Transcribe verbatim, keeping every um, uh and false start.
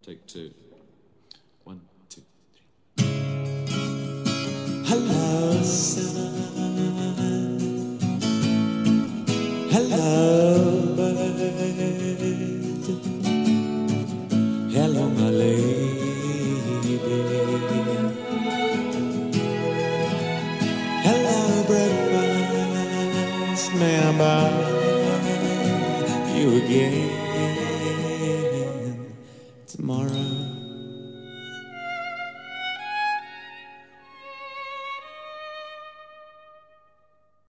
Take two. One, two, three. Hello, sun. Hello, bird. Hello, my lady. Hello, breakfast. May I buy you again?